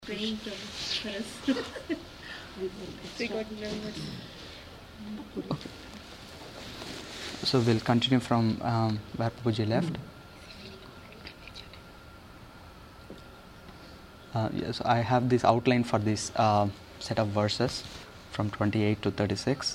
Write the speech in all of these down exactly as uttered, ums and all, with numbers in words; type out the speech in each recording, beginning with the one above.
praying for, for us. We got nervous. So we'll continue from um, where Prabhuji left. Uh, yes, I have this outline for this uh, set of verses from twenty-eight to thirty-six.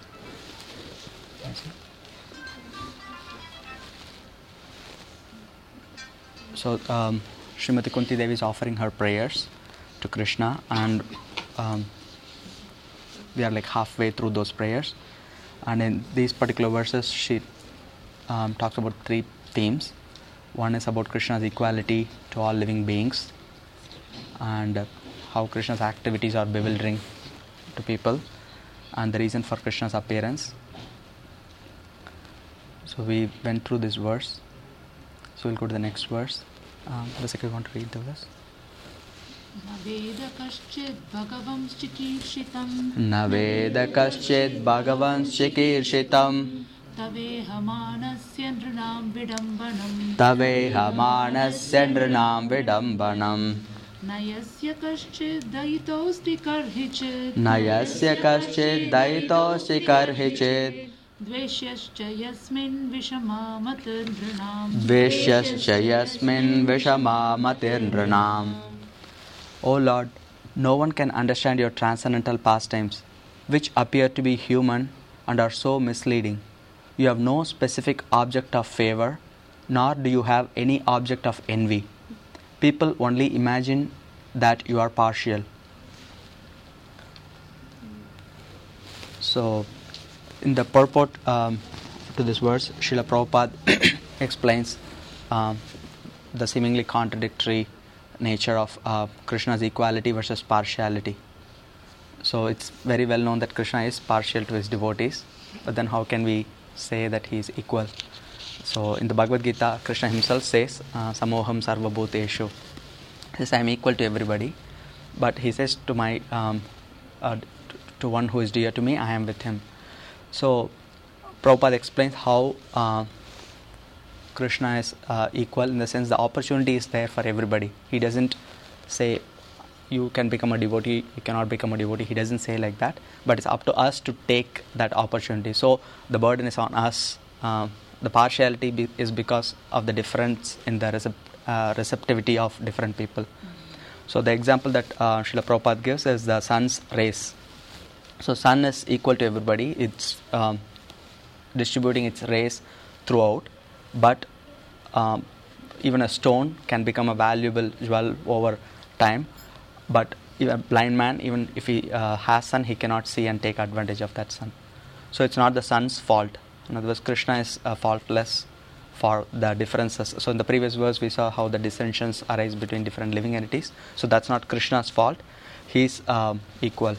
So um, Srimati Kunti Devi is offering her prayers to Krishna, and um, we are like halfway through those prayers. And in these particular verses, she um, talks about three themes. One is about Krishna's equality to all living beings, and uh, how Krishna's activities are bewildering to people, and the reason for Krishna's appearance. So we went through this verse. So we'll go to the next verse. Um, Rasika, you want to read the verse? Naveda kaschid bhagavams chikirshitam Naveda kaschid bhagavans chikirshitam Taveha manasya nrunam vidambanam Taveha manasya nrunam vidambanam Nayasya kaschid daitosti karhichid Nayasya kaschid daitosti karhichid Dveshyascha yasmin vishamamat nrunam Dveshyascha yasmin vishamamat nrunam. O Lord, no one can understand your transcendental pastimes, which appear to be human and are so misleading. You have no specific object of favor, nor do you have any object of envy. People only imagine that you are partial. So, in the purport um, to this verse, Srila Prabhupada explains um, the seemingly contradictory nature of uh, Krishna's equality versus partiality. So it's very well known that Krishna is partial to his devotees, but then how can we say that he is equal? So in the Bhagavad Gita, Krishna himself says, uh, Samoham sarva bhuteshu. He says, I am equal to everybody, but he says to my um, uh, to one who is dear to me, I am with him. So Prabhupada explains how uh, Krishna is uh, equal in the sense the opportunity is there for everybody. He doesn't say you can become a devotee, you cannot become a devotee. He doesn't say like that, but it's up to us to take that opportunity. So the burden is on us. Uh, the partiality be- is because of the difference in the recep- uh, receptivity of different people. So the example that uh, Srila Prabhupada gives is the sun's rays. So sun is equal to everybody. It's um, distributing its rays throughout. But um, even a stone can become a valuable jewel over time. But even a blind man, even if he uh, has sun, he cannot see and take advantage of that sun. So it's not the sun's fault. In other words, Krishna is uh, faultless for the differences. So in the previous verse, we saw how the dissensions arise between different living entities. So that's not Krishna's fault. He's um, equal.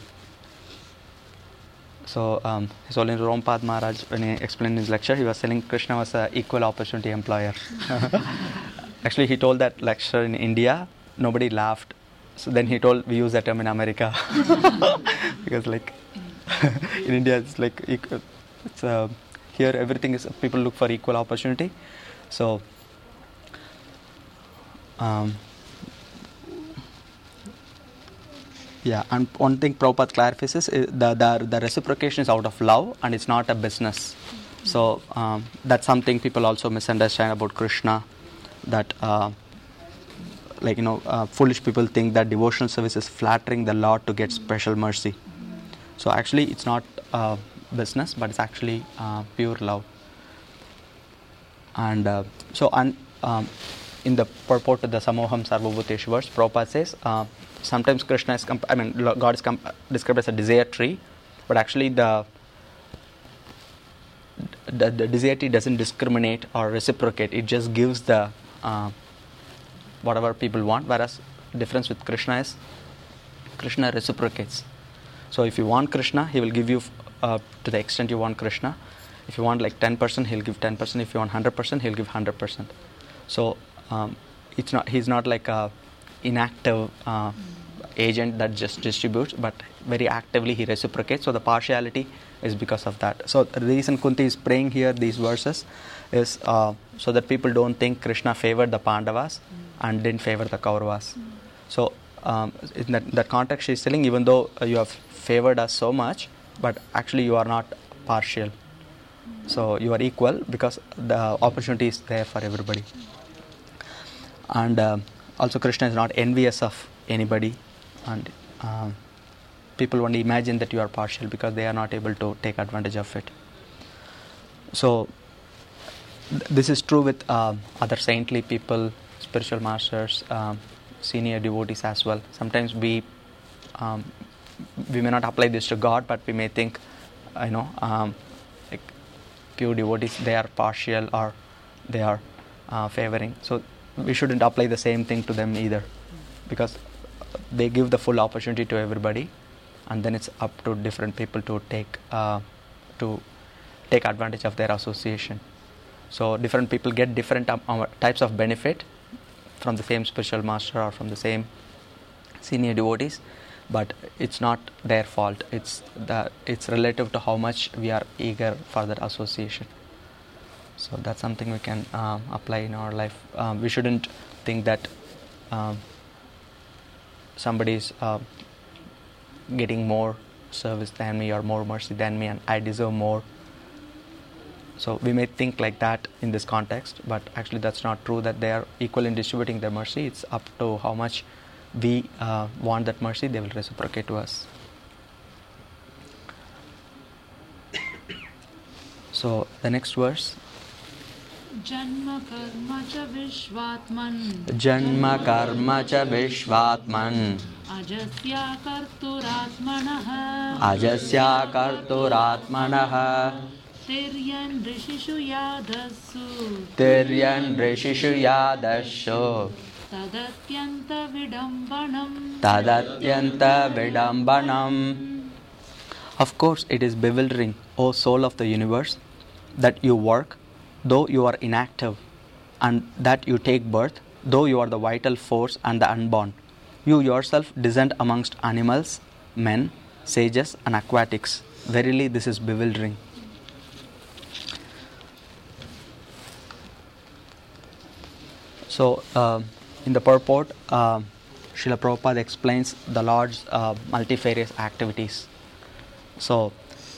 So, um, His Holiness Rompad Maharaj, when he explained his lecture, he was telling Krishna was an equal opportunity employer. Actually, he told that lecture in India, nobody laughed. So then he told, we use that term in America. Because like, in India, it's like, it's, uh, here everything is, people look for equal opportunity. So, um, yeah, and one thing Prabhupada clarifies is the, the the reciprocation is out of love and it's not a business. So um, that's something people also misunderstand about Krishna. That uh, like you know, uh, foolish people think that devotional service is flattering the Lord to get special mercy. So actually, it's not uh, business, but it's actually uh, pure love. And uh, so, un, um, in the purport to the Samoham Sarvabhuteshu verse, Prabhupada says. Uh, Sometimes Krishna is, comp- I mean, God is comp- described as a desire tree, but actually the, the the desire tree doesn't discriminate or reciprocate. It just gives the uh, whatever people want. Whereas the difference with Krishna is Krishna reciprocates. So if you want Krishna, he will give you uh, to the extent you want Krishna. If you want like ten percent, he'll give ten percent. If you want one hundred percent, he'll give one hundred percent. So um, it's not he's not like a inactive uh, agent that just distributes, but very actively he reciprocates. So the partiality is because of that. So the reason Kunti is praying here these verses is uh, so that people don't think Krishna favored the Pandavas mm. and didn't favor the Kauravas. Mm. So um, in that, that context, she's telling, even though uh, you have favored us so much, but actually you are not partial. So you are equal because the opportunity is there for everybody. And uh, also Krishna is not envious of anybody, and um, people only imagine that you are partial because they are not able to take advantage of it. So th- this is true with uh, other saintly people, spiritual masters, um, senior devotees as well. Sometimes we um, we may not apply this to God, but we may think, you know, um, like pure devotees, they are partial or they are uh, favoring. So we shouldn't apply the same thing to them either, because they give the full opportunity to everybody, and then it's up to different people to take uh, to take advantage of their association. So different people get different um, uh, types of benefit from the same spiritual master or from the same senior devotees, but it's not their fault. It's the it's relative to how much we are eager for that association. So that's something we can um, apply in our life. Um, we shouldn't think that um, somebody is uh, getting more service than me or more mercy than me and I deserve more. So we may think like that in this context, but actually that's not true, that they are equal in distributing their mercy. It's up to how much we uh, want that mercy, they will reciprocate to us. So the next verse. Janma karma cha vishvatman Janma karma cha vishvatman Ajasya karturatmanah Ajasya karturatmanah Tiryan rishishu yadasu Tiryan rishishu yadashu Tadatyanta vidambanam Tadatyanta vidambanam. Of course, it is bewildering, O soul of the universe, that you work, though you are inactive, and that you take birth, though you are the vital force and the unborn. You yourself descend amongst animals, men, sages, and aquatics. Verily, this is bewildering. So, uh, in the purport, uh, Srila Prabhupada explains the Lord's uh, multifarious activities. So,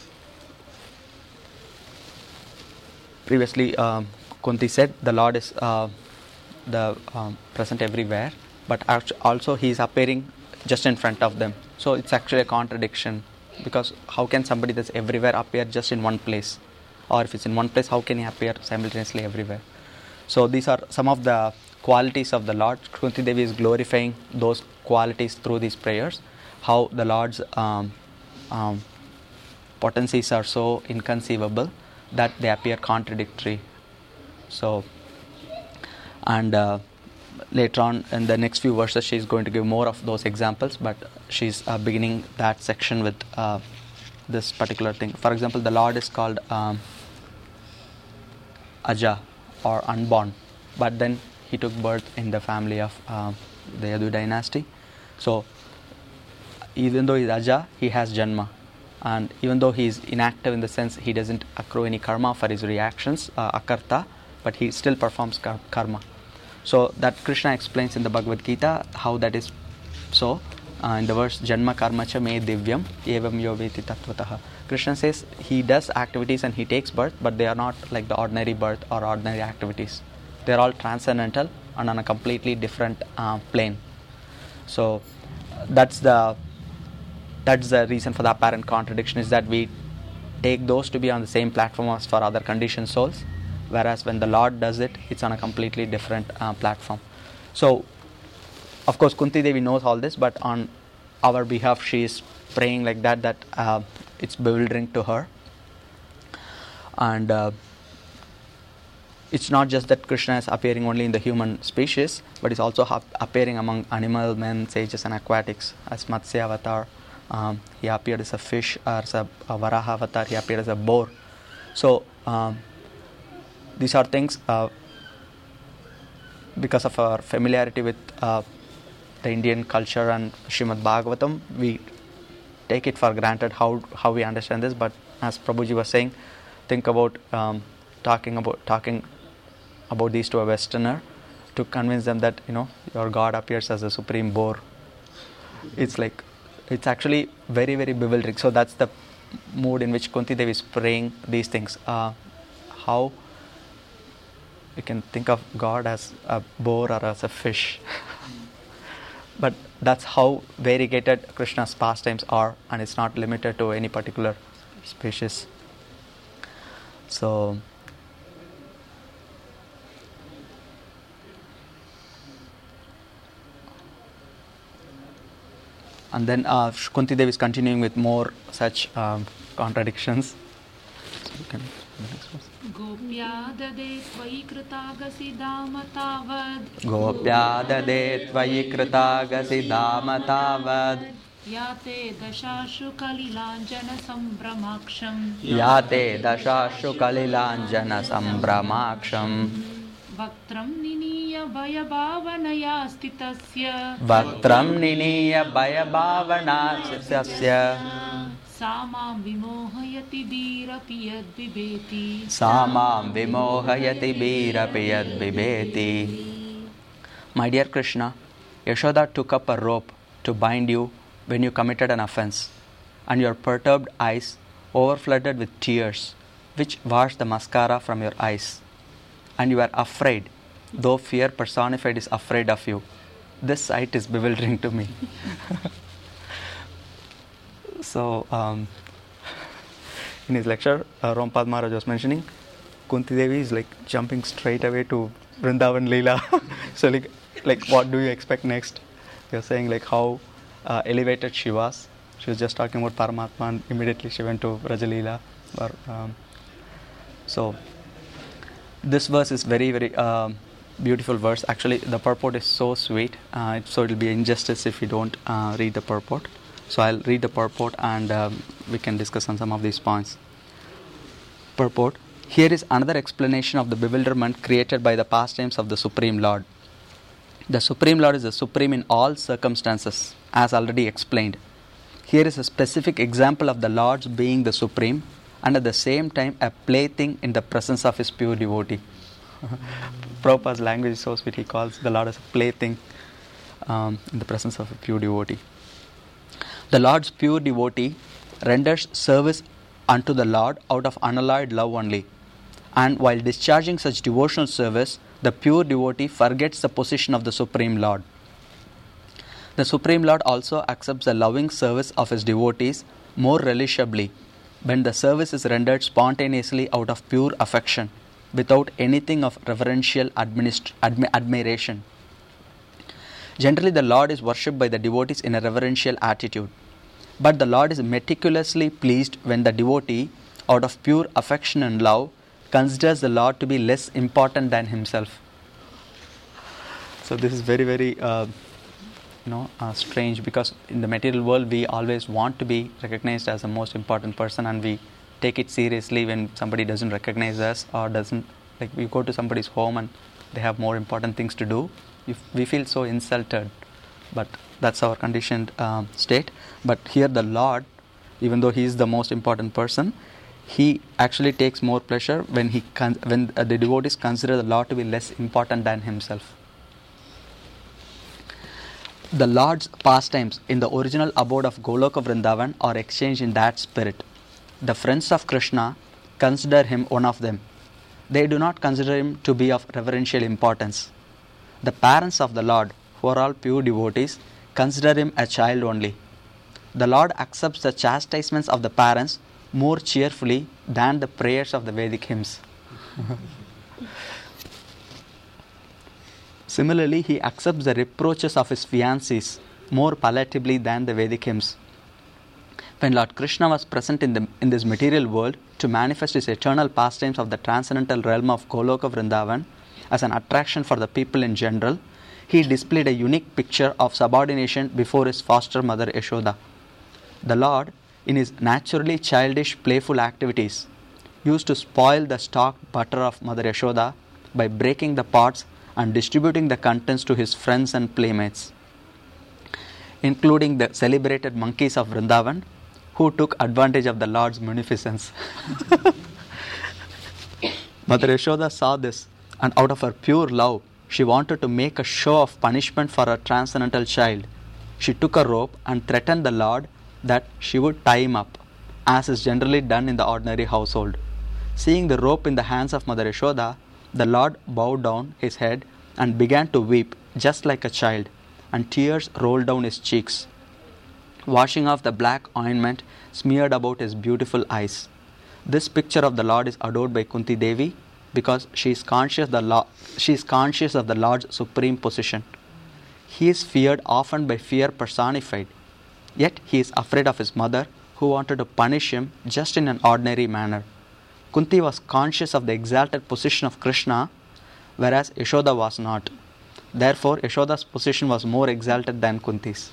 previously, um, Kunti said the Lord is uh, the um, present everywhere, but also He is appearing just in front of them. So it's actually a contradiction, because how can somebody that's everywhere appear just in one place? Or if it's in one place, how can He appear simultaneously everywhere? So these are some of the qualities of the Lord. Kunti Devi is glorifying those qualities through these prayers. How the Lord's um, um, potencies are so inconceivable that they appear contradictory. So, and uh, later on in the next few verses, she is going to give more of those examples, but she's uh, beginning that section with uh, this particular thing. For example, the Lord is called um, Aja, or unborn, but then he took birth in the family of uh, the Yadu dynasty. So, even though he is Aja, he has Janma. And even though he is inactive in the sense he doesn't accrue any karma for his reactions, uh, akarta, but he still performs kar- karma. So that Krishna explains in the Bhagavad Gita how that is so. Uh, in the verse, Janma karma cha me divyam evam yo veti tattvataha. Krishna says he does activities and he takes birth, but they are not like the ordinary birth or ordinary activities. They are all transcendental and on a completely different uh, plane. So that's the That's the reason for the apparent contradiction, is that we take those to be on the same platform as for other conditioned souls, whereas when the Lord does it, it's on a completely different uh, platform. So, of course, Kunti Devi knows all this, but on our behalf, she is praying like that, that uh, it's bewildering to her. And uh, it's not just that Krishna is appearing only in the human species, but it's also ha- appearing among animal, men, sages, and aquatics, as Matsya Avatar. Um, he appeared as a fish, or as a, a Varaha avatar, he appeared as a boar. So, um, these are things, uh, because of our familiarity with uh, the Indian culture and Srimad Bhagavatam, we take it for granted how, how we understand this. But as Prabhuji was saying, think about um, talking about talking about these to a Westerner, to convince them that, you know, your God appears as a supreme boar. it's like, it's actually very, very bewildering. So that's the mood in which Kunti Devi is praying these things. Uh, how you can think of God as a boar or as a fish. But that's how variegated Krishna's pastimes are, and it's not limited to any particular species. So and then uh, Kunti Devi is continuing with more such um, contradictions. So you can next verse. Gopya dade tvayi kritagasi damatavad Gopya dade tvayi kritagasi damatavad Yate dashashu kalilanjana sambramaksham Yate dashashu kalilanjana sambramaksham Vaktram niniya bhayabhavanaya stitasya Vaktram niniya bhayabhavana sasya Samam vimohayati birapi yad vibeti Samam vimohayati birapi yad vibeti. My dear Krishna, Yashoda took up a rope to bind you when you committed an offense, and your perturbed eyes overflooded with tears, which washed the mascara from your eyes. And you are afraid, though fear personified is afraid of you. This sight is bewildering to me. So, um, in his lecture, uh, Rompad Maharaj was mentioning, Kunti Devi is like jumping straight away to Vrindavan Leela. So, like, like, what do you expect next? You're saying like how uh, elevated she was. She was just talking about Paramatma, and immediately she went to Raja Or, um, so, this verse is very, very um, beautiful verse. Actually, the purport is so sweet. Uh, so, it will be injustice if we don't uh, read the purport. So I'll read the purport, and um, we can discuss on some of these points. Purport. Here is another explanation of the bewilderment created by the pastimes of the Supreme Lord. The Supreme Lord is the supreme in all circumstances, as already explained. Here is a specific example of the Lord's being the supreme, and at the same time a plaything in the presence of his pure devotee. Prabhupada's language is so sweet. He calls the Lord as a plaything um, in the presence of a pure devotee. The Lord's pure devotee renders service unto the Lord out of unalloyed love only. And while discharging such devotional service, the pure devotee forgets the position of the Supreme Lord. The Supreme Lord also accepts the loving service of his devotees more relishably when the service is rendered spontaneously out of pure affection, without anything of reverential administ- admi- admiration. Generally, the Lord is worshipped by the devotees in a reverential attitude. But the Lord is meticulously pleased when the devotee, out of pure affection and love, considers the Lord to be less important than himself. So this is very, very, uh, you know, uh, strange, because in the material world we always want to be recognized as the most important person, and we take it seriously when somebody doesn't recognize us or doesn't, like we go to somebody's home and they have more important things to do. We feel so insulted, but that's our conditioned um, state. But here the Lord, even though he is the most important person, he actually takes more pleasure when he con- when uh, the devotees consider the Lord to be less important than himself. The Lord's pastimes in the original abode of Goloka Vrindavan are exchanged in that spirit. The friends of Krishna consider him one of them. They do not consider him to be of reverential importance. The parents of the Lord, who are all pure devotees, consider him a child only. The Lord accepts the chastisements of the parents more cheerfully than the prayers of the Vedic hymns. Similarly, he accepts the reproaches of his fiancés more palatably than the Vedic hymns. When Lord Krishna was present in, the, in this material world to manifest his eternal pastimes of the transcendental realm of Goloka Vrindavan as an attraction for the people in general, he displayed a unique picture of subordination before his foster mother Yashoda. The Lord, in his naturally childish, playful activities, used to spoil the stocked butter of Mother Yashoda by breaking the pots and distributing the contents to his friends and playmates, including the celebrated monkeys of Vrindavan, who took advantage of the Lord's munificence. Mother Yashoda saw this, and out of her pure love, she wanted to make a show of punishment for her transcendental child. she took a rope and threatened the Lord that she would tie him up, as is generally done in the ordinary household. Seeing the rope in the hands of Mother Yashoda, the Lord bowed down his head and began to weep just like a child, and tears rolled down his cheeks, washing off the black ointment smeared about his beautiful eyes. This picture of the Lord is adored by Kunti Devi because she is conscious, the Lo- she is conscious of the Lord's supreme position. He is feared often by fear personified, yet he is afraid of his mother who wanted to punish him just in an ordinary manner. Kunti was conscious of the exalted position of Krishna, whereas Yashoda was not. Therefore, Yashoda's position was more exalted than Kunti's.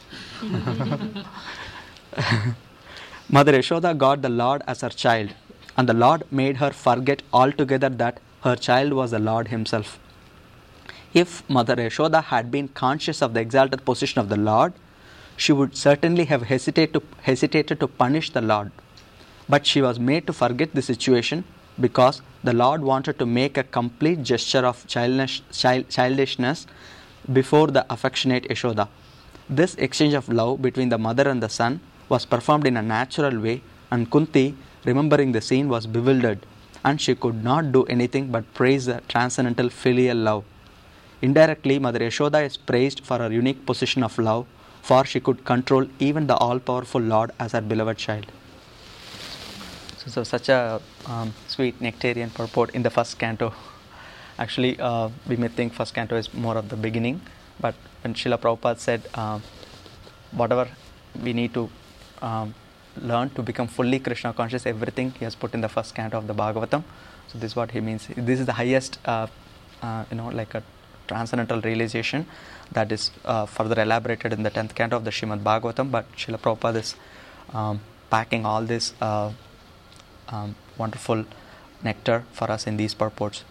Mother Yashoda got the Lord as her child, and the Lord made her forget altogether that her child was the Lord himself. If Mother Yashoda had been conscious of the exalted position of the Lord, she would certainly have hesitated to, hesitated to punish the Lord. But she was made to forget the situation because the Lord wanted to make a complete gesture of childish, child, childishness before the affectionate Yashoda. This exchange of love between the mother and the son was performed in a natural way, and Kunti, remembering the scene, was bewildered, and she could not do anything but praise the transcendental filial love. Indirectly, Mother Yashoda is praised for her unique position of love, for she could control even the all-powerful Lord as her beloved child. So, so such a um, sweet nectarian purport in the first canto. Actually, uh, we may think first canto is more of the beginning, but when Srila Prabhupada said, uh, whatever we need to um, learn to become fully Krishna conscious, everything he has put in the first canto of the Bhagavatam. So this is what he means. This is the highest, uh, uh, you know, like a transcendental realization that is uh, further elaborated in the tenth canto of the Srimad Bhagavatam. But Srila Prabhupada is um, packing all this uh, um, wonderful nectar for us in these purports.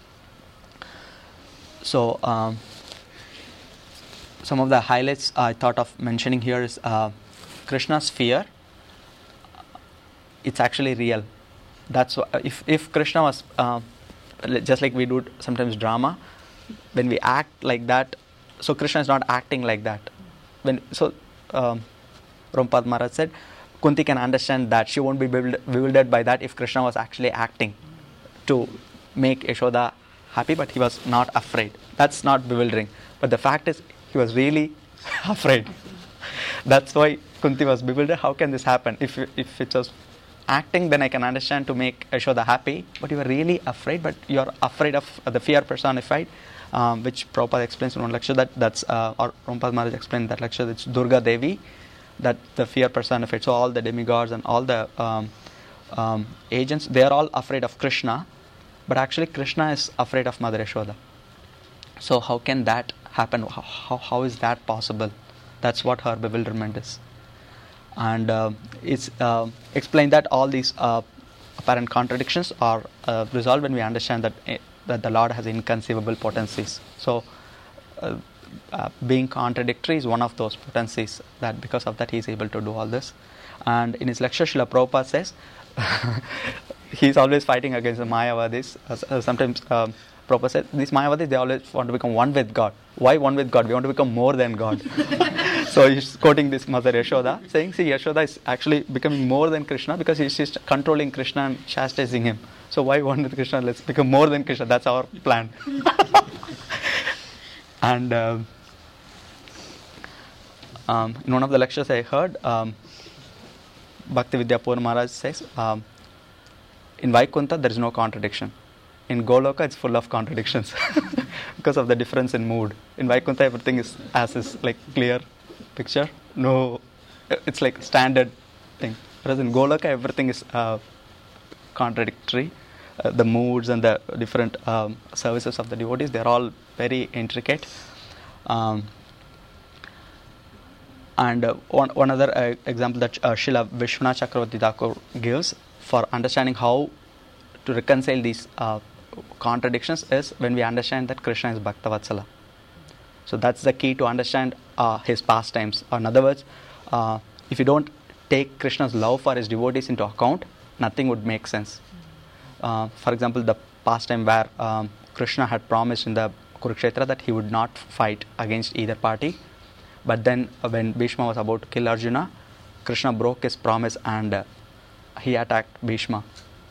So um, some of the highlights I thought of mentioning here is uh, Krishna's fear. It's actually real. That's what, if if Krishna was uh, just like we do sometimes drama, when we act like that, so Krishna is not acting like that. When so, um, Romapad Maharaj said, Kunti can understand that she won't be bewildered by that if Krishna was actually acting to make Yashoda happy, but he was not afraid. That's not bewildering. But the fact is, he was really afraid. That's why Kunti was bewildered. How can this happen? If if it was acting, then I can understand to make Yashoda happy. But you are really afraid. But you are afraid of the fear personified, um, which Prabhupada explains in one lecture. That that's uh, or Romapad Maharaj explained that lecture. It's Durga Devi, that the fear personified. So all the demigods and all the um, um, agents, they are all afraid of Krishna. But actually, Krishna is afraid of Mother Yashoda. So how can that happen? How, how, how is that possible? That's what her bewilderment is. And uh, it's uh, explained that all these uh, apparent contradictions are uh, resolved when we understand that uh, that the Lord has inconceivable potencies. So uh, uh, being contradictory is one of those potencies, that because of that he is able to do all this. And in his lecture, Srila Prabhupada says he is always fighting against the Mayavadis. Uh, sometimes um, Prabhupada said, these Mayavadis, they always want to become one with God. Why one with God? We want to become more than God. So he's quoting this Mother Yashoda, saying, see, Yashoda is actually becoming more than Krishna because he's just controlling Krishna and chastising him. So why one with Krishna? Let's become more than Krishna. That's our plan. And um, um, in one of the lectures I heard, um, Bhakti Vidyapur Maharaj says, um, in Vaikuntha there is no contradiction. In Goloka it's full of contradictions because of the difference in mood. In Vaikuntha everything is as is, like clear picture. No, it's like standard thing. Whereas in Goloka everything is uh, contradictory. Uh, the moods and the different um, services of the devotees, they are all very intricate. Um, and uh, one, one other uh, example that uh, Srila Vishwanath Chakravarti Thakur gives for understanding how to reconcile these uh, contradictions is when we understand that Krishna is Bhaktavatsala. So that's the key to understand uh, his pastimes. Or in other words, uh, if you don't take Krishna's love for his devotees into account, nothing would make sense. Uh, for example, the pastime where um, Krishna had promised in the Kurukshetra that he would not fight against either party. But then uh, when Bhishma was about to kill Arjuna, Krishna broke his promise and uh, he attacked Bhishma.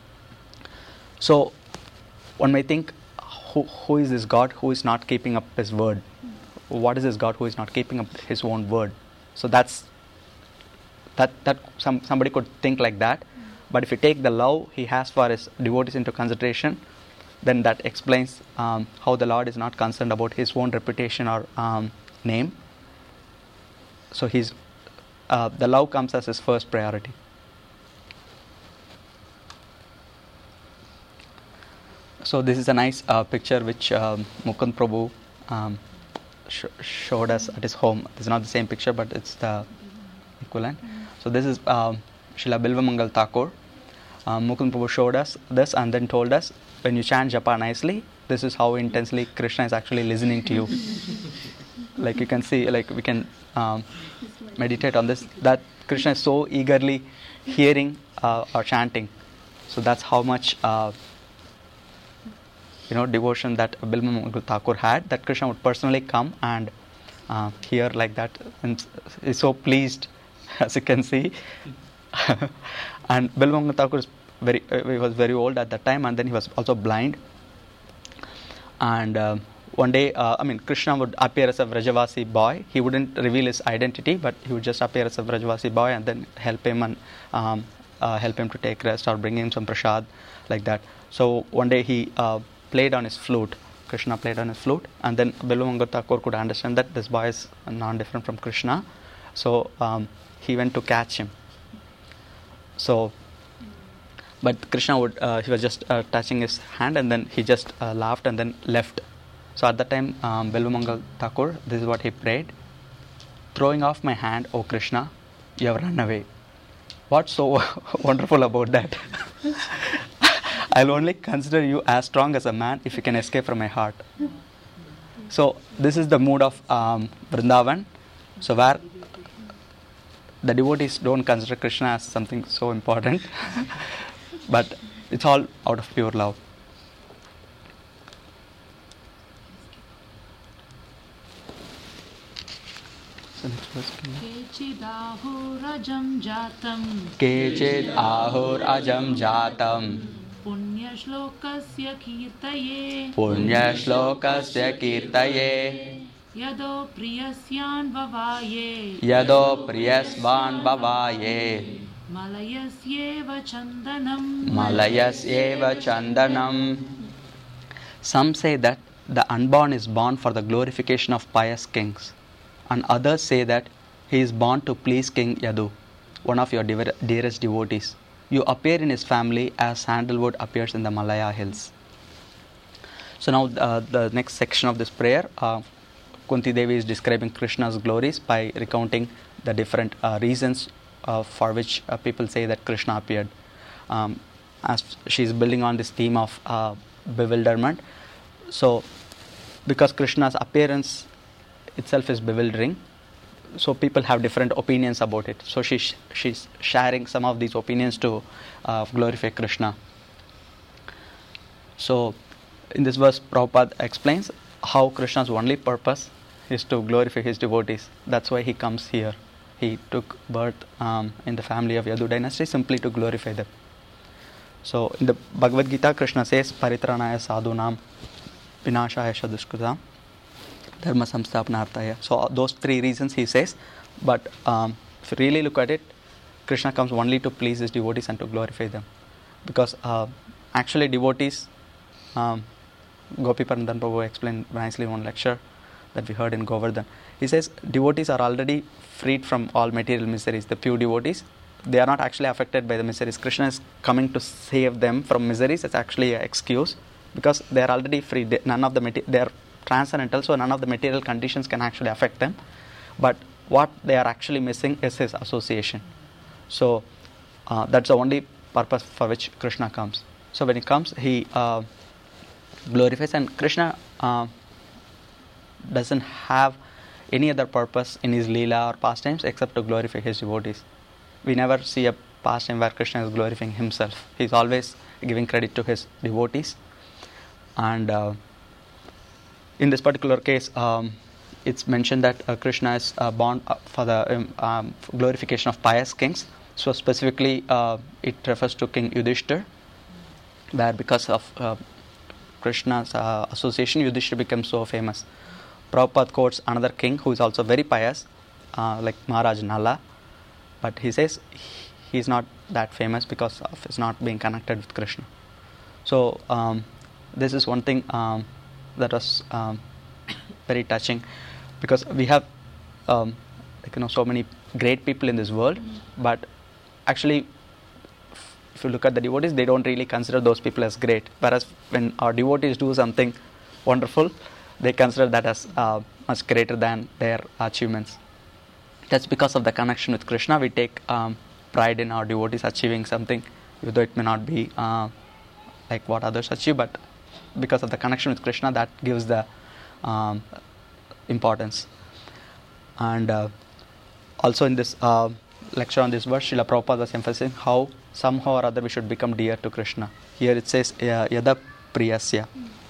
So one may think, who, who is this God who is not keeping up his word? What is this God who is not keeping up his own word? So that's that that some somebody could think like that. But if you take the love he has for his devotees into consideration, then that explains um, how the Lord is not concerned about his own reputation or um, name. So he's uh, the love comes as his first priority. So this is a nice uh, picture which um, Mukund Prabhu um, sh- showed us at his home. It's not the same picture, but it's the equivalent. So this is um, Srila Bilvamangal Thakur. Um, Mukund Prabhu showed us this and then told us, when you chant japa nicely, this is how intensely Krishna is actually listening to you. Like you can see, like we can um, meditate on this, that Krishna is so eagerly hearing uh, or chanting. So that's how much uh, you know devotion that Bilvamangal Thakur had, that Krishna would personally come and uh, hear like that, and is so pleased, as you can see. And Bilvamangal Thakur is very, uh, he was very old at that time, and then he was also blind. And uh, one day, uh, I mean, Krishna would appear as a Vrajavasi boy. He wouldn't reveal his identity, but he would just appear as a Vrajavasi boy and then help him and um, uh, help him to take rest or bring him some prasad, like that. So one day he uh, played on his flute. Krishna played on his flute, and then Bilvamangal Thakur could understand that this boy is non-different from Krishna. So um, he went to catch him. So, but Krishna would, uh, he was just uh, touching his hand, and then he just uh, laughed and then left. So at that time, um, Bilvamangal Thakur, this is what he prayed: throwing off my hand, O Krishna, you have run away. What's so wonderful about that? I'll only consider you as strong as a man if you can escape from my heart. So this is the mood of um, Vrindavan. So where the devotees don't consider Krishna as something so important, but it's all out of pure love. So next verse. Kechid ahur ajam jatam Kechid ahur ajam jatam punya shlokasya kirtaye punya shlokasya kirtaye yado priyasyan vavaye yado priyasvan bhavaye malayasyeva chandanam malayasyeva chandanam. Some say that the unborn is born for the glorification of pious kings, and others say that he is born to please King Yadu, one of your dearest devotees. You appear in his family as sandalwood appears in the Malaya hills. So now uh, the next section of this prayer, uh, Kunti Devi is describing Krishna's glories by recounting the different uh, reasons uh, for which uh, people say that Krishna appeared. Um, as she is building on this theme of uh, bewilderment. So because Krishna's appearance itself is bewildering, so people have different opinions about it. So she sh- she's sharing some of these opinions to uh, glorify Krishna. So in this verse, Prabhupada explains how Krishna's only purpose is to glorify his devotees. That's why he comes here. He took birth um, in the family of Yadu dynasty simply to glorify them. So in the Bhagavad Gita, Krishna says, Paritranaya sadhunam vinashaya sadushkritam dharma samsthapanarthaya. So those three reasons he says, but um, if you really look at it, Krishna comes only to please his devotees and to glorify them. Because uh, actually devotees, um, Gopi Parandan Prabhu explained nicely in one lecture that we heard in Govardhan. He says devotees are already freed from all material miseries. The pure devotees, they are not actually affected by the miseries. Krishna is coming to save them from miseries. It's actually an excuse because they are already free. They, none of the mater- they are transcendental, so none of the material conditions can actually affect them. But what they are actually missing is his association. So uh, that's the only purpose for which Krishna comes. So when he comes, he uh, glorifies, and Krishna uh, doesn't have any other purpose in his Leela or pastimes except to glorify his devotees. We never see a pastime where Krishna is glorifying himself. He's always giving credit to his devotees. And uh, in this particular case, um, it's mentioned that uh, Krishna is uh, born uh, for the um, um, glorification of pious kings. So specifically, uh, it refers to King Yudhishthir, where because of uh, Krishna's uh, association, Yudhishthir became so famous. Prabhupada quotes another king who is also very pious, uh, like Maharaj Nala, but he says he is not that famous because of his not being connected with Krishna. So um, this is one thing um, that was um, very touching, because we have um, like, you know, so many great people in this world, but actually, if you look at the devotees, they don't really consider those people as great. Whereas when our devotees do something wonderful, they consider that as uh, much greater than their achievements. That's because of the connection with Krishna. We take um, pride in our devotees achieving something, even though it may not be uh, like what others achieve, but because of the connection with Krishna, that gives the um, importance. And uh, also in this uh, lecture on this verse, Srila Prabhupada was emphasizing how somehow or other we should become dear to Krishna. Here it says yada priyasya.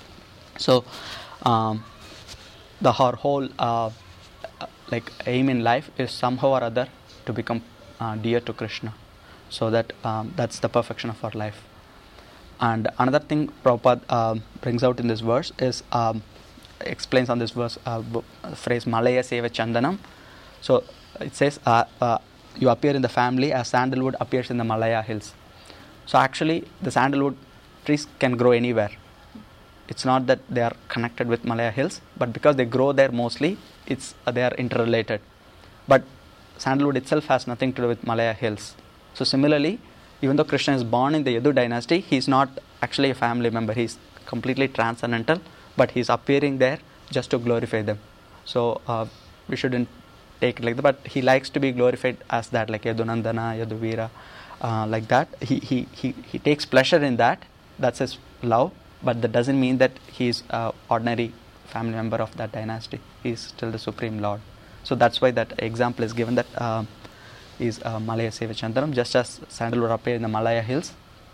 So um, the our whole uh, like aim in life is somehow or other to become uh, dear to Krishna, so that um, that's the perfection of our life. And another thing Prabhupada uh, brings out in this verse is um, explains on this verse uh, phrase Malaya Seva Chandanam. So it says uh, uh, you appear in the family as sandalwood appears in the Malaya hills. So actually the sandalwood trees can grow anywhere. It's not that they are connected with Malaya hills, but because they grow there mostly, it's uh, they are interrelated. But sandalwood itself has nothing to do with Malaya hills. So similarly, even though Krishna is born in the Yadu dynasty, he is not actually a family member. He is completely transcendental, but he is appearing there just to glorify them. So uh, we shouldn't take it like that, but he likes to be glorified as that, like Yadunandana, Yaduvira, uh, like that. He, he, he, he takes pleasure in that. That's his love, but that doesn't mean that he is an ordinary family member of that dynasty. He is still the Supreme Lord. So that's why that example is given, that uh, is uh, Malaya Seva Chandanam, just as sandalwood appear in the Malaya hills.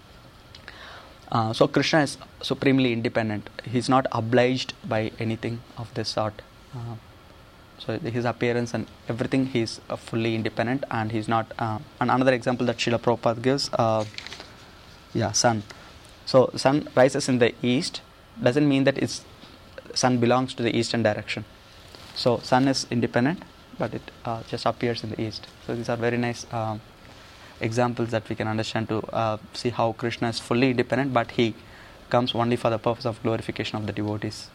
Uh, so Krishna is supremely independent. He is not obliged by anything of this sort. Uh, so his appearance and everything, he is uh, fully independent, and he is not. Uh, and another example that Srila Prabhupada gives, uh, yeah, sun. So sun rises in the east doesn't mean that its sun belongs to the eastern direction. So sun is independent, but it uh, just appears in the east. So these are very nice um, examples that we can understand to uh, see how Krishna is fully independent, but he comes only for the purpose of glorification of the devotees.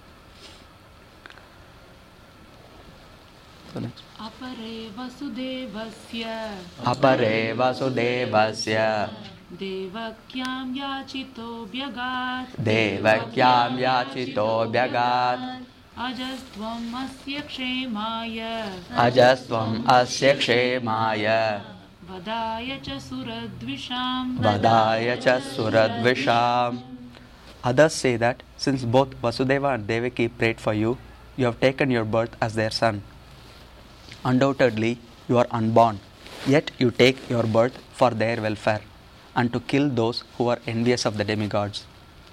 So next. Apare vasudevasya Apare vasudevasya devakyam yachito bhyagat devakyam yachito bhyagat ajastvam asya kshemaya ajastvam asya kshemaya vadaya cha suradvisham vadaya cha suradvisham. Others say that since both Vasudeva and Devaki prayed for you, you have taken your birth as their son. Undoubtedly, you are unborn, yet you take your birth for their welfare and to kill those who are envious of the demigods.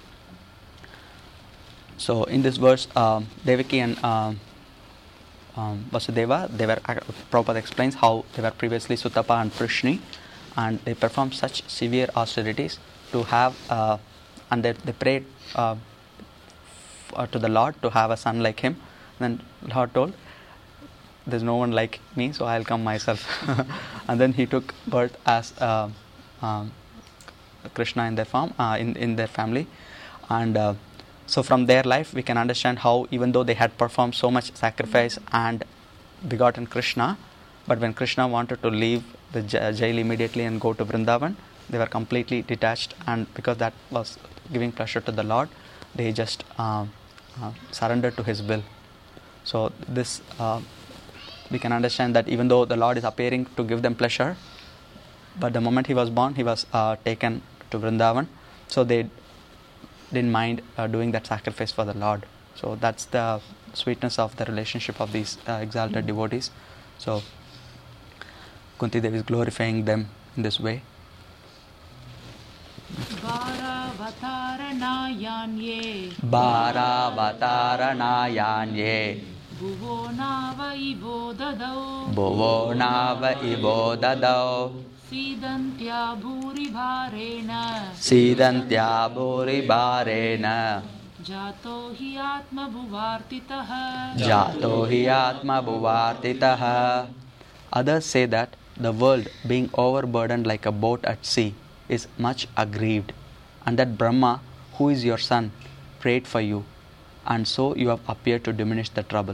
So, in this verse, um, Devaki and um, um, Vasudeva, they were, uh, Prabhupada explains how they were previously Sutapa and Prishni, and they performed such severe austerities to have, uh, and they, they prayed uh, f- uh, to the Lord to have a son like him. Then Lord told, there's no one like me, so I'll come myself. And then he took birth as uh, um, Krishna in their form, uh, in, in their family. And uh, so from their life, we can understand how even though they had performed so much sacrifice and begotten Krishna, but when Krishna wanted to leave the jail immediately and go to Vrindavan, they were completely detached, and because that was giving pleasure to the Lord, they just uh, uh, surrendered to His will. So this uh, we can understand that even though the Lord is appearing to give them pleasure, but the moment He was born, He was uh, taken to Vrindavan, so they didn't mind uh, doing that sacrifice for the Lord. So that's the sweetness of the relationship of these uh, exalted devotees. So Kunti Devi is glorifying them in this way. Bharavatarana yanye Bharavatarana yanye Bhuvo nava ivo dadau. Bhuvo nava ivo dadau. Sidantya bhuri bharena. Sidantya bhuri bharena. Jato hi atma bhuvartitaha. Jato hi atma bhuvartitaha. Others say that the world, being overburdened like a boat at sea, is much aggrieved, and that Brahma, who is your son, prayed for you, and so you have appeared to diminish the trouble.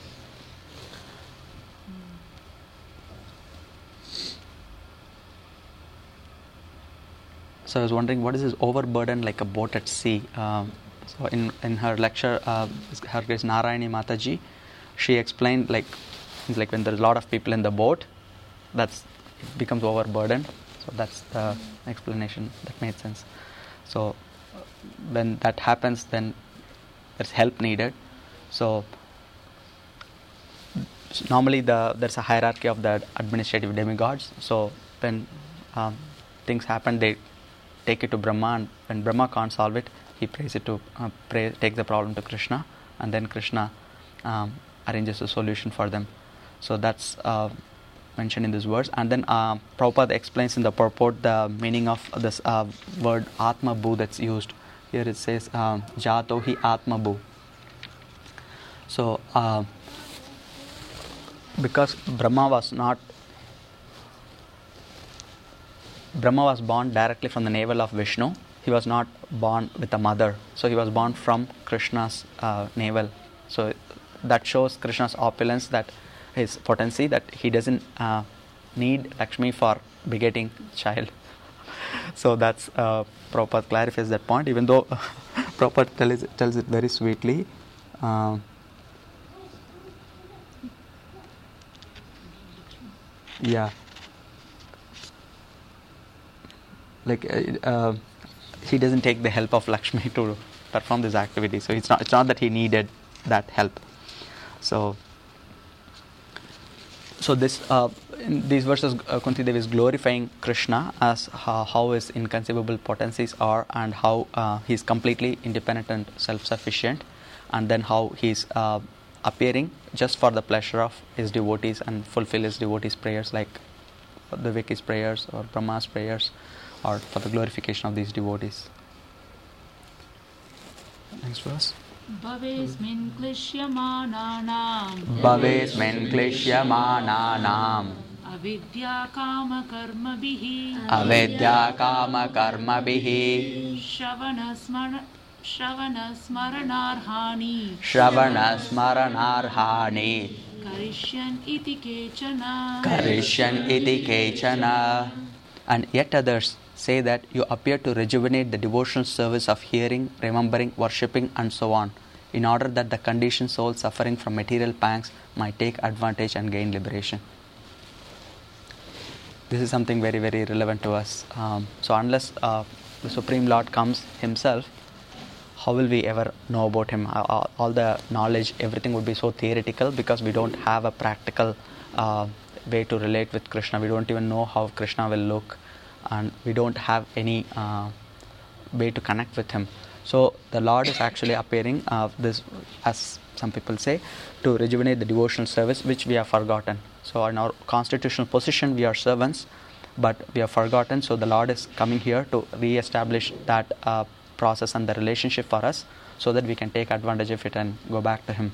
So I was wondering, what is this overburdened like a boat at sea? Um, so in, in her lecture, uh, Her Grace Narayani Mataji, she explained like, it's like when there's a lot of people in the boat, that's it becomes overburdened. So that's the explanation that made sense. So when that happens, then there's help needed. So normally the there's a hierarchy of the administrative demigods. So when um, things happen, they take it to Brahma, and when Brahma can't solve it, he prays it to uh, pray, take the problem to Krishna, and then Krishna um, arranges a solution for them. So that's uh, mentioned in this verse. And then uh, Prabhupada explains in the purport the meaning of this uh, word Atma Bhu that's used. Here it says uh, Jato hi Atma Bhu. So uh, because Brahma was not Brahma was born directly from the navel of Vishnu. He was not born with a mother. So he was born from Krishna's uh, navel. So that shows Krishna's opulence, that his potency, that he doesn't uh, need Lakshmi for begetting child. So that's uh, Prabhupada clarifies that point, even though uh, Prabhupada tells it, tells it very sweetly. Uh, yeah. Like uh, uh, he doesn't take the help of Lakshmi to perform this activity. So it's not it's not that he needed that help. So so this uh, in these verses, uh, Kunti Devi is glorifying Krishna as how, how his inconceivable potencies are, and how uh, he's completely independent and self-sufficient, and then how he's uh, appearing just for the pleasure of his devotees and fulfill his devotees' prayers, like the Viki's prayers or Brahma's prayers, or for the glorification of these devotees. Next verse. Bhavesmin klishyamananam. Bhavesmin klishyamananam. Avidya kama karma bihi. Avidya kama karma bihi. Shravana smara Shravana smaranarhani. Shravana smaranarhani. Karishyan iti kechana. Karishyan iti kechana. And yet others say that you appear to rejuvenate the devotional service of hearing, remembering, worshipping, and so on, in order that the conditioned soul suffering from material pangs might take advantage and gain liberation. This is something very, very relevant to us. Um, so unless uh, the Supreme Lord comes himself, how will we ever know about him? Uh, all the knowledge, everything would be so theoretical, because we don't have a practical uh, way to relate with Krishna. We don't even know how Krishna will look, and we don't have any uh, way to connect with him. So the Lord is actually appearing, uh, this, as some people say, to rejuvenate the devotional service which we have forgotten. So in our constitutional position, we are servants, but we have forgotten. So the Lord is coming here to re-establish that uh, process and the relationship for us, so that we can take advantage of it and go back to him.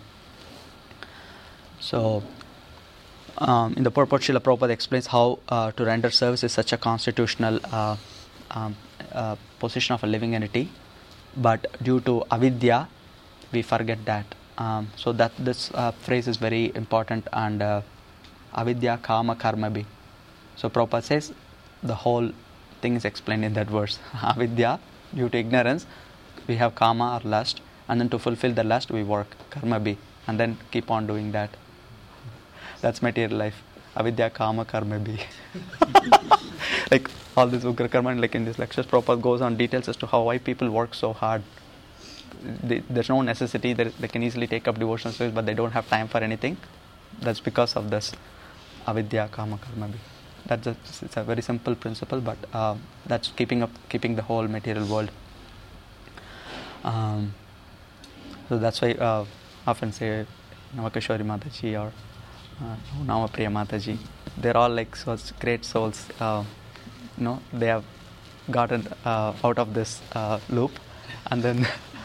So Um, in the purport, Srila Prabhupada explains how uh, to render service is such a constitutional uh, um, uh, position of a living entity, but due to avidya, we forget that. Um, so that this uh, phrase is very important, and uh, avidya kama karma bhi. So Prabhupada says the whole thing is explained in that verse. Avidya, due to ignorance, we have kama or lust, and then to fulfill the lust we work, karma bhi, and then keep on doing that. That's material life. Avidya kama karma bhi. Like all this ugra karma, and like in this lectures, Prabhupada goes on details as to how why people work so hard. They, there's no necessity. They, they can easily take up devotional service, but they don't have time for anything. That's because of this avidya kama karma bhi. That's a, it's a very simple principle, but uh, that's keeping up, keeping the whole material world. Um, so that's why uh, often say Navakashwari Mataji or uh, Namapriya Mataji. They're all like such great souls. Uh, you know, they have gotten uh, out of this uh, loop, and then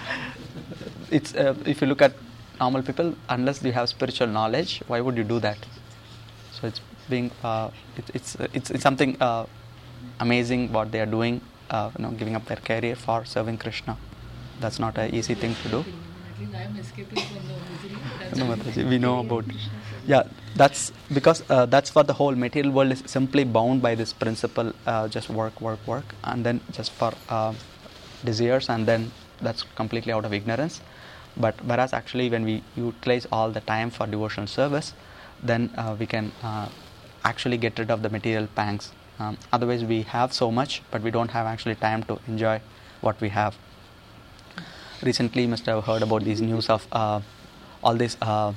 it's uh, if you look at normal people, unless you have spiritual knowledge, why would you do that? So it's being uh, it, it's it's it's something uh, amazing what they are doing. Uh, you know, giving up their career for serving Krishna. That's not an easy thing to do. At least I am escaping from the misery. That's No, why Mataji, we know about. Krishna service. Yeah, that's because uh, that's what the whole material world is simply bound by this principle. Uh, just work, work, work, and then just for uh, desires, and then that's completely out of ignorance. But whereas actually, when we utilize all the time for devotional service, then uh, we can uh, actually get rid of the material pangs. Um, otherwise, we have so much, but we don't have actually time to enjoy what we have. Recently, you must have heard about these news of uh, all this. Uh,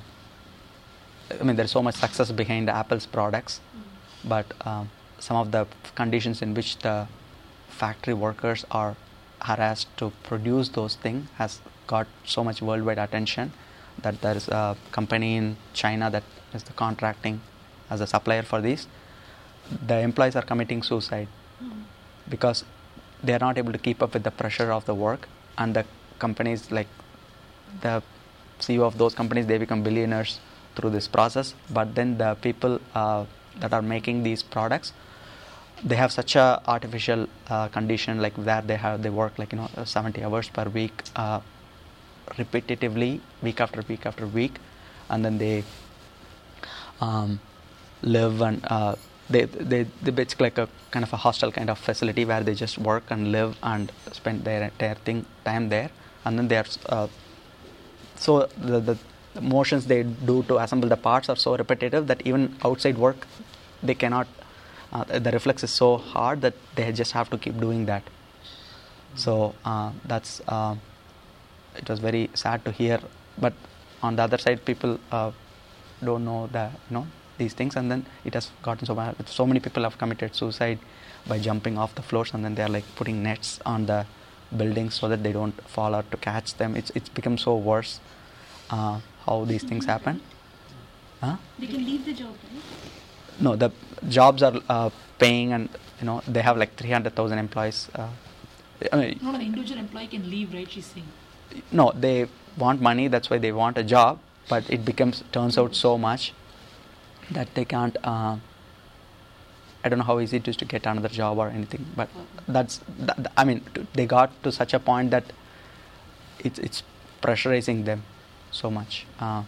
I mean, there's so much success behind Apple's products, but uh, some of the conditions in which the factory workers are harassed to produce those things has got so much worldwide attention that there is a company in China that is the contracting as a supplier for these. The employees are committing suicide mm. because they are not able to keep up with the pressure of the work, and the companies, like the C E O of those companies, they become billionaires through this process. But then the people uh, that are making these products, they have such a artificial uh, condition, like where they have they work like you know seventy hours per week, uh, repetitively, week after week after week, and then they um, live and uh, they they they basically like a kind of a hostel kind of facility where they just work and live and spend their entire thing time there, and then they are uh, so the, the motions they do to assemble the parts are so repetitive that even outside work they cannot. Uh, the reflex is so hard that they just have to keep doing that. So uh, that's uh, it was very sad to hear. But on the other side, people uh, don't know the you know these things, and then it has gotten so bad. So many people have committed suicide by jumping off the floors, and then they are like putting nets on the buildings so that they don't fall out to catch them. It's it's become so worse uh, how these things happen. Huh? They can leave the job, right? No, the jobs are uh, paying, and you know they have like three hundred thousand employees. Uh, I mean, Not an individual employee can leave, right? She's saying. no, they want money. That's why they want a job. But it becomes turns out so much that they can't. Uh, I don't know how easy it is to get another job or anything. But that's. That, I mean, they got to such a point that it's it's pressurizing them so much. Uh,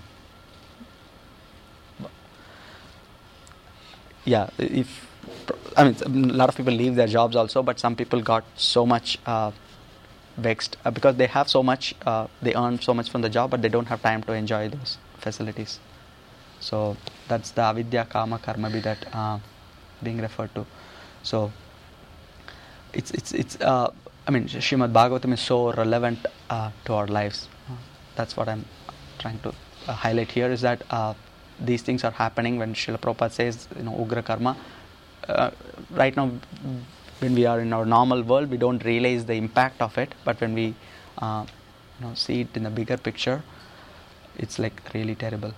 Yeah, if I mean a lot of people leave their jobs also, but some people got so much uh, vexed uh, because they have so much, uh, they earn so much from the job, but they don't have time to enjoy those facilities. So that's the avidya kama karma that uh, being referred to. So it's it's it's. Uh, I mean, Srimad Bhagavatam is so relevant uh, to our lives. Uh, that's what I'm trying to uh, highlight here. Is that. Uh, These things are happening when Srila Prabhupada says, you know, Ugra Karma. Uh, right now, when we are in our normal world, we don't realize the impact of it. But when we, uh, you know, see it in the bigger picture, it's like really terrible.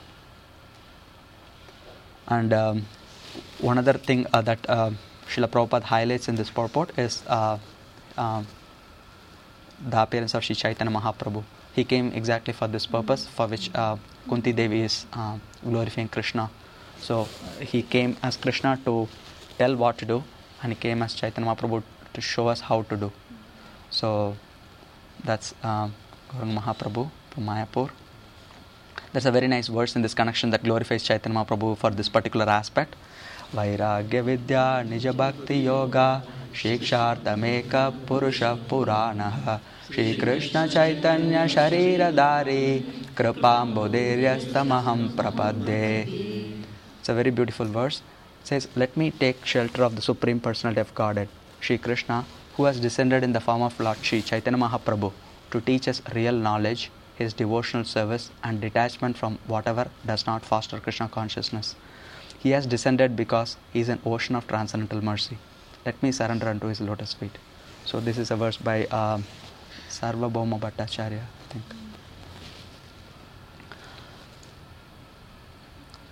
And um, one other thing uh, that uh, Srila Prabhupada highlights in this purport is uh, uh, the appearance of Sri Chaitanya Mahaprabhu. He came exactly for this purpose, for which uh, Kunti Devi is uh, glorifying Krishna. So uh, he came as Krishna to tell what to do, and he came as Chaitanya Mahaprabhu to show us how to do. So that's uh, Gauranga Mahaprabhu from Mayapur. There's a very nice verse in this connection that glorifies Chaitanya Mahaprabhu for this particular aspect. Vairagya Vidya Nija Bhakti Yoga Shikshartameka Purusha Purana Shri Krishna Chaitanya Sharira Dari Kripamboderyastamaham Prapadde. It's a very beautiful verse. It says, let me take shelter of the Supreme Personality of Godhead, Shri Krishna, who has descended in the form of Lord Shri Chaitanya Mahaprabhu to teach us real knowledge, his devotional service and detachment from whatever does not foster Krishna consciousness. He has descended because he is an ocean of transcendental mercy. Let me surrender unto his lotus feet. So this is a verse by uh, Sarvabhauma Bhattacharya, I think.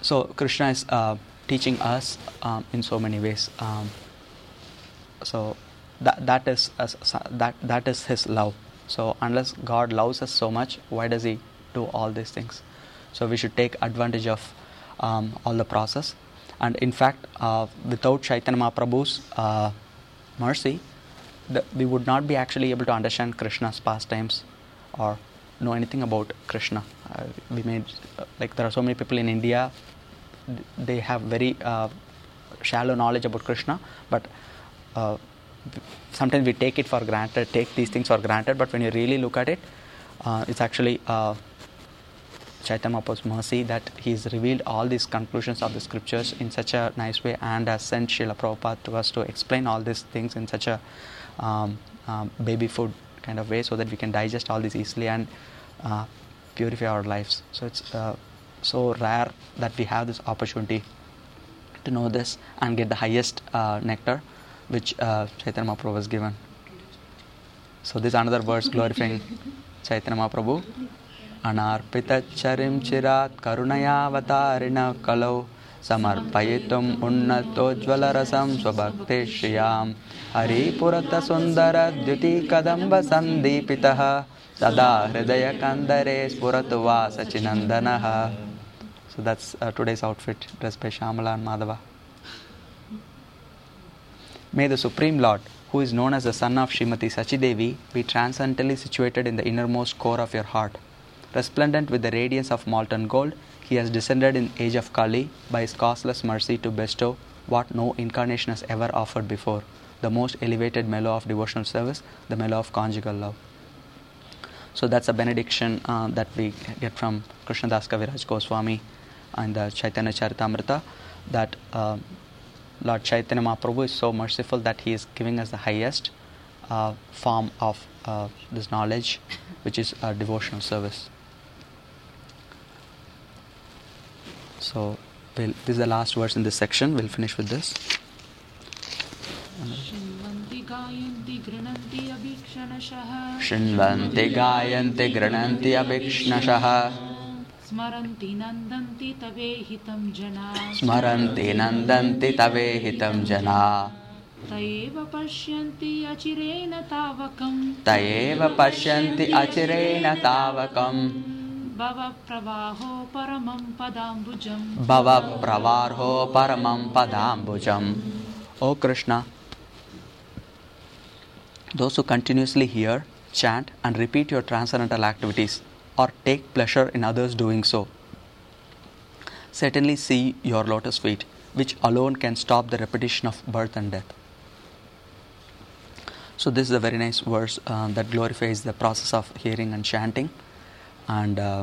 So Krishna is uh, teaching us um, in so many ways. Um, so that that is uh, that that is His love. So unless God loves us so much, why does He do all these things? So we should take advantage of um, all the process. And in fact, uh, without Chaitanya Mahaprabhu's uh, mercy, the, we would not be actually able to understand Krishna's pastimes or know anything about Krishna. Uh, we made uh, like there are so many people in India. They have very uh, shallow knowledge about Krishna, but uh, sometimes we take it for granted, take these things for granted. But when you really look at it, uh, it's actually uh, Chaitanya Mahaprabhu's mercy that He's revealed all these conclusions of the scriptures in such a nice way, and has sent Srila Prabhupada to us to explain all these things in such a um, um, baby food kind of way, so that we can digest all this easily and uh, purify our lives. So it's uh, so rare that we have this opportunity to know this and get the highest uh, nectar which uh, Chaitanya Mahaprabhu was given. So this is another verse glorifying Chaitanya Mahaprabhu. Anarpita charim chirat karunaya vatarina kalau samarpayitum unnatojvala rasam swabhakti shriyam hari purata sundara dyuti kadamba sandipitaha sada hridaya kandare spuratu vasa chinandanaha. So that's uh, today's outfit, dressed by Shamala and Madhava. May the Supreme Lord, who is known as the son of Srimati Sachidevi, be transcendently situated in the innermost core of your heart. Resplendent with the radiance of molten gold, He has descended in age of Kali by His causeless mercy to bestow what no incarnation has ever offered before, the most elevated mellow of devotional service, the mellow of conjugal love. So that's a benediction uh, that we get from Krishnadas Kaviraj Goswami and the Chaitanya Charitamrita, that uh, Lord Chaitanya Mahaprabhu is so merciful that He is giving us the highest uh, form of uh, this knowledge, which is uh, devotional service. So we'll, this is the last verse in this section. We'll finish with this. Shinvanti gayanti grananti abhikshanashah Shinvanti gayanti grananti abhikshnashah Smaranti nandanti tavehitam jana Smaranti nandanti tavehitam jana Taeva pashyanti achirena tavakam Taeva pashyanti achirena tavakam Bhava pravaho paramam padambujam Bhava pravarho paramam padambujam. O Krishna, those who continuously hear, chant and repeat your transcendental activities or take pleasure in others doing so, certainly see your lotus feet, which alone can stop the repetition of birth and death. So this is a very nice verse uh, that glorifies the process of hearing and chanting. And uh,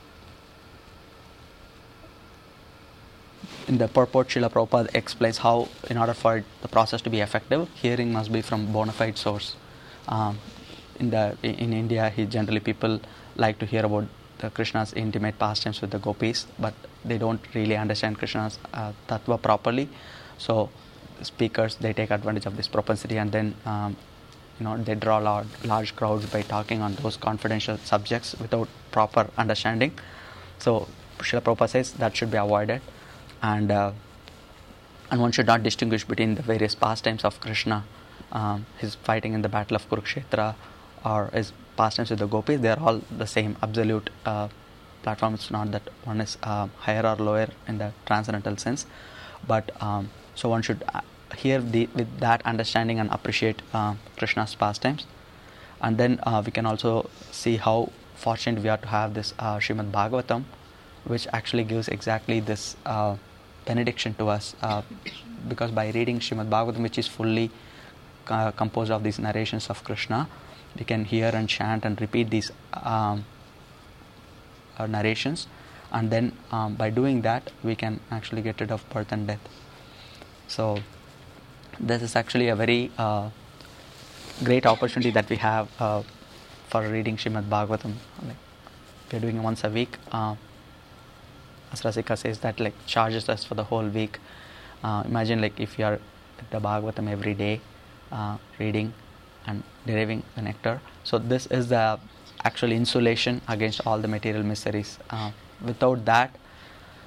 in the purport, Srila Prabhupada explains how, in order for the process to be effective, hearing must be from bona fide source. Um, in the in India, he generally people like to hear about the Krishna's intimate pastimes with the gopis, but they don't really understand Krishna's uh, tattva properly. So speakers, they take advantage of this propensity, and then um, you know they draw large, large crowds by talking on those confidential subjects without proper understanding. So Srila Prabhupada says that should be avoided, and uh, and one should not distinguish between the various pastimes of Krishna, um, his fighting in the battle of Kurukshetra, or his pastimes with the gopis. They are all the same absolute uh, platform. It's not that one is uh, higher or lower in the transcendental sense, but um, so one should uh, hear the, with that understanding and appreciate uh, Krishna's pastimes. And then uh, we can also see how fortunate we are to have this uh, Srimad Bhagavatam, which actually gives exactly this uh, benediction to us, uh, because by reading Srimad Bhagavatam, which is fully uh, composed of these narrations of Krishna, we can hear and chant and repeat these um, uh, narrations, and then um, by doing that we can actually get rid of birth and death. So this is actually a very uh, great opportunity that we have uh, for reading Srimad Bhagavatam. Like, we are doing it once a week. Uh, as Rasika says, that like charges us for the whole week. Uh, imagine like if you are at the Bhagavatam every day, uh, reading and deriving the nectar. So this is the actual insulation against all the material miseries. Uh, without that,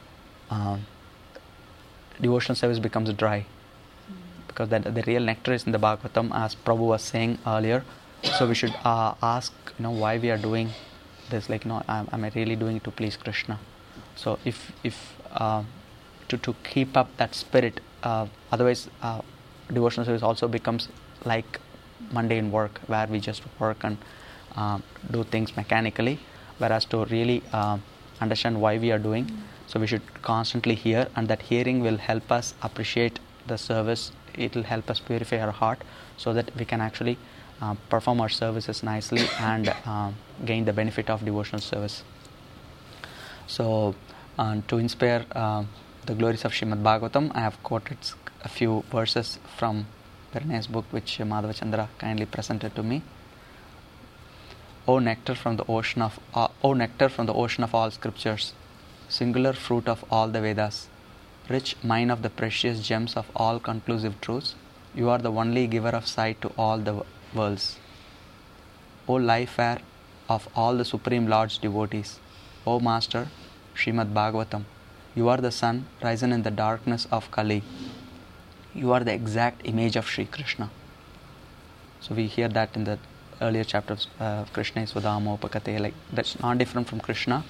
um, devotional service becomes dry, because that the real nectar is in the Bhagavatam, as Prabhu was saying earlier. So we should uh, ask, you know, why we are doing this. Like, you know, am, am I really doing it to please Krishna? So if if uh, to to keep up that spirit, uh, otherwise uh, devotional service also becomes like mundane work, where we just work and uh, do things mechanically. Whereas to really uh, understand why we are doing, mm. so we should constantly hear, and that hearing will help us appreciate the service. It will help us purify our heart, so that we can actually uh, perform our services nicely and uh, gain the benefit of devotional service. So uh, to inspire uh, the glories of Srimad Bhagavatam, I have quoted a few verses from very nice book which Madhava Chandra kindly presented to me. O nectar from the ocean of uh, O nectar from the ocean of all scriptures, singular fruit of all the Vedas, rich mine of the precious gems of all conclusive truths, you are the only giver of sight to all the worlds. O life air of all the Supreme Lord's devotees, O Master, Srimad Bhagavatam, you are the sun risen in the darkness of Kali. You are the exact image of Sri Krishna. So we hear that in the earlier chapters, uh, Krishna is Vadama Upakate, like that's not different from Krishna.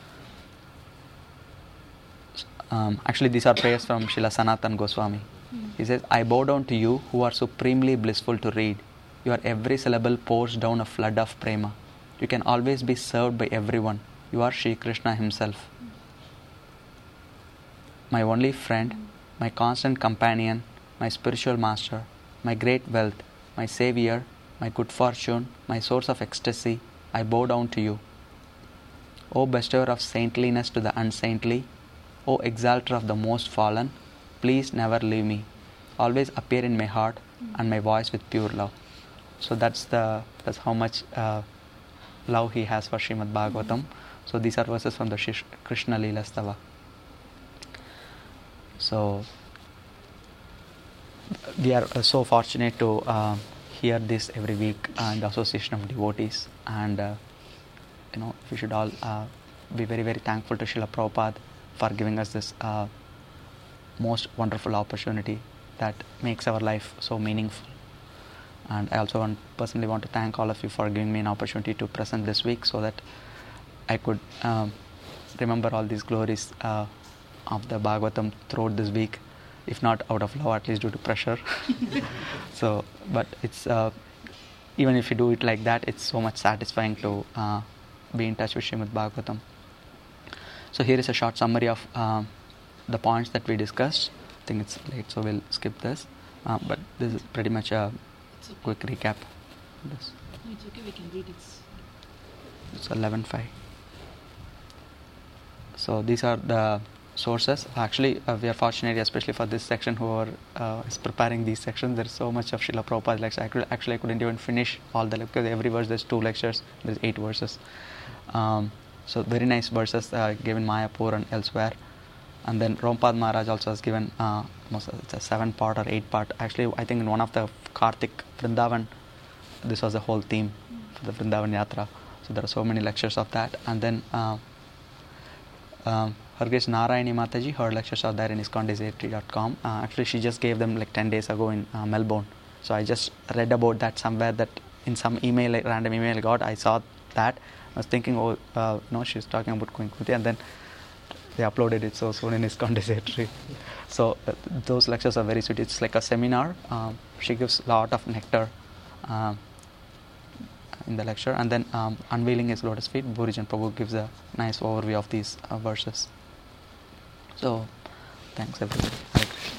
Um, actually, these are prayers from Srila Sanatan Goswami. Mm. He says, I bow down to you who are supremely blissful to read. Your every syllable pours down a flood of prema. You can always be served by everyone. You are Sri Krishna himself. Mm. My only friend, mm. my constant companion, my spiritual master, my great wealth, my savior, my good fortune, my source of ecstasy, I bow down to you. O bestower of saintliness to the unsaintly, O exalter of the most fallen, please never leave me. Always appear in my heart and my voice with pure love. So that's the that's how much uh, love he has for Srimad Bhagavatam. So these are verses from the Shish, Krishna Leela Stava. So we are uh, so fortunate to uh, hear this every week uh, in the Association of Devotees, and uh, you know, we should all uh, be very very thankful to Srila Prabhupada for giving us this uh, most wonderful opportunity that makes our life so meaningful. And I also want, personally want to thank all of you for giving me an opportunity to present this week, so that I could um, remember all these glories uh, of the Bhagavatam throughout this week. If not out of love, at least due to pressure. So, but it's uh, even if you do it like that, it's so much satisfying to uh, be in touch with Srimad Bhagavatam. So here is a short summary of uh, the points that we discussed. I think it's late, so we'll skip this. Uh, but this is pretty much a It's okay. quick recap. This. No, it's okay, we can read it. It's eleven five. So these are the sources. Actually, uh, we are fortunate, especially for this section, who are uh, is preparing these sections. There's so much of Srila Prabhupada lectures. Actually, actually, I couldn't even finish all the lectures. Every verse, there's two lectures. There's eight verses. Um, so very nice verses uh, given Mayapur and elsewhere. And then Rompad Maharaj also has given uh, almost it's a seven part or eight part. Actually, I think in one of the Kartik Vrindavan, this was the whole theme for the Vrindavan Yatra. So there are so many lectures of that. And then uh, um, Her Grace Narayani Mataji, her lectures are there in ISKCON Desiratory dot com. Uh, actually, she just gave them like ten days ago in uh, Melbourne. So I just read about that somewhere, that in some email, like random email I got, I saw that. I was thinking, oh, uh, no, she's talking about Queen Kunti, and then they uploaded it so soon in ISKCON Desiratory. So uh, those lectures are very sweet. It's like a seminar. Um, she gives a lot of nectar um, in the lecture, and then um, unveiling his lotus feet, Bhurijan Prabhu gives a nice overview of these uh, verses. So, thanks everyone. Hare Krishna.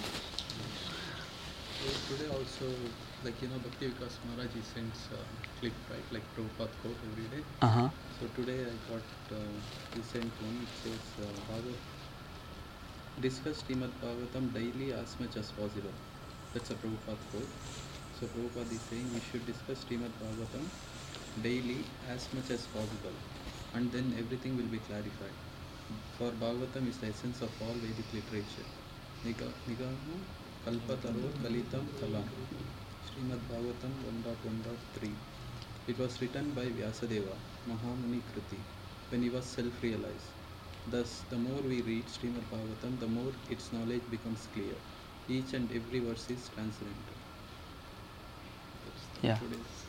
So today also, like you know, Bhakti Vikas Maharaj he sends uh, clip, right, like Prabhupada quote every day. Uh-huh. So today I got, uh, he sent one, it says, uh, Bhagavat, discuss Srimad Bhagavatam daily as much as possible. That's a Prabhupada quote. So Prabhupada is saying we should discuss Srimad Bhagavatam daily as much as possible, and then everything will be clarified. For Bhagavatam is the essence of all Vedic literature. Nigama Kalpataro Kalitam Kalam. Srimad Bhagavatam one point one point three. It was written by Vyasadeva, Mahamuni Kriti, when he was self-realized. Thus, the more we read Srimad Bhagavatam, the more its knowledge becomes clear. Each and every verse is transcendental. That's Yeah. today's.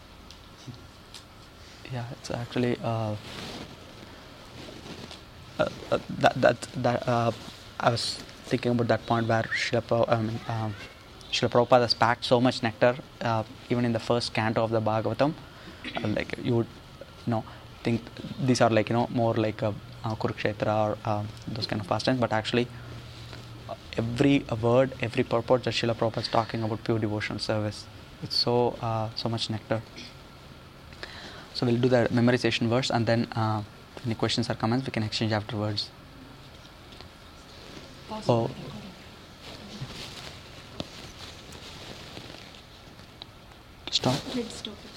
Yeah, it's actually uh, uh, uh, that that that uh, I was thinking about that point where Srila Prabhu- I mean, um, Srila Prabhupada has packed so much nectar, uh, even in the first canto of the Bhagavatam. Uh, like you would, you know, think these are like you know more like a, uh, Kurukshetra or uh, those kind of pastimes, but actually uh, every uh, word, every purport that Srila Prabhupada is talking about pure devotional service. It's so uh, so much nectar. So we'll do the memorization verse, and then uh, if any questions or comments, we can exchange afterwards. Pause Oh. the recording. Stop. Let's stop.